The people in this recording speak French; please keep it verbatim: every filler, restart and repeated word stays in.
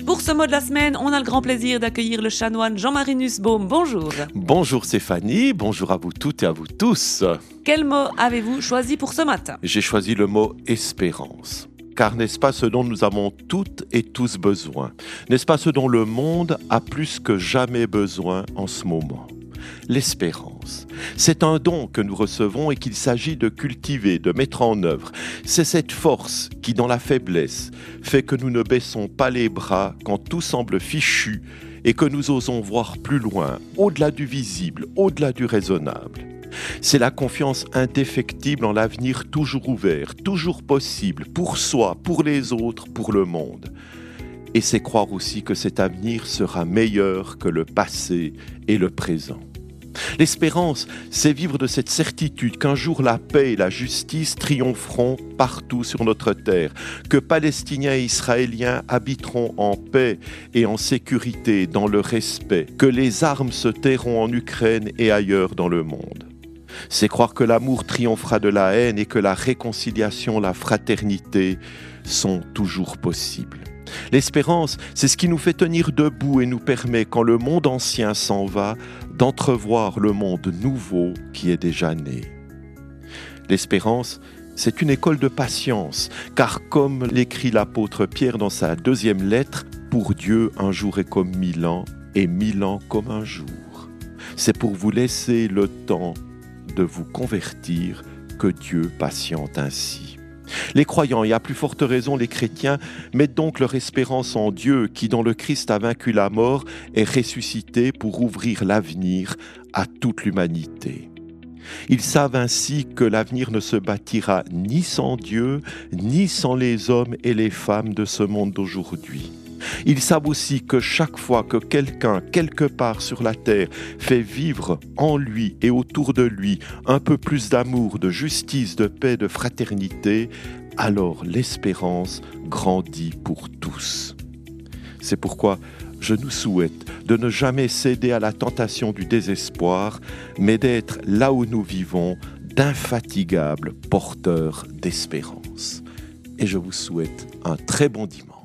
Pour ce mot de la semaine, on a le grand plaisir d'accueillir le chanoine Jean-Marie Nussbaum. Bonjour. Bonjour Stéphanie, bonjour à vous toutes et à vous tous. Quel mot avez-vous choisi pour ce matin ? J'ai choisi le mot espérance. Car n'est-ce pas ce dont nous avons toutes et tous besoin ? N'est-ce pas ce dont le monde a plus que jamais besoin en ce moment ? L'espérance, c'est un don que nous recevons et qu'il s'agit de cultiver, de mettre en œuvre. C'est cette force qui, dans la faiblesse, fait que nous ne baissons pas les bras quand tout semble fichu et que nous osons voir plus loin, au-delà du visible, au-delà du raisonnable. C'est la confiance indéfectible en l'avenir toujours ouvert, toujours possible, pour soi, pour les autres, pour le monde. Et c'est croire aussi que cet avenir sera meilleur que le passé et le présent. L'espérance, c'est vivre de cette certitude qu'un jour la paix et la justice triompheront partout sur notre terre, que Palestiniens et Israéliens habiteront en paix et en sécurité dans le respect, que les armes se tairont en Ukraine et ailleurs dans le monde. C'est croire que l'amour triomphera de la haine et que la réconciliation, la fraternité sont toujours possibles. L'espérance, c'est ce qui nous fait tenir debout et nous permet, quand le monde ancien s'en va, d'entrevoir le monde nouveau qui est déjà né. L'espérance, c'est une école de patience, car comme l'écrit l'apôtre Pierre dans sa deuxième lettre, pour Dieu, un jour est comme mille ans, et mille ans comme un jour. C'est pour vous laisser le temps de vous convertir que Dieu patiente ainsi. Les croyants, et à plus forte raison les chrétiens, mettent donc leur espérance en Dieu qui, dans le Christ, a vaincu la mort, est ressuscité pour ouvrir l'avenir à toute l'humanité. Ils savent ainsi que l'avenir ne se bâtira ni sans Dieu, ni sans les hommes et les femmes de ce monde d'aujourd'hui. Ils savent aussi que chaque fois que quelqu'un, quelque part sur la terre, fait vivre en lui et autour de lui un peu plus d'amour, de justice, de paix, de fraternité, alors l'espérance grandit pour tous. C'est pourquoi je nous souhaite de ne jamais céder à la tentation du désespoir, mais d'être là où nous vivons, d'infatigables porteurs d'espérance. Et je vous souhaite un très bon dimanche.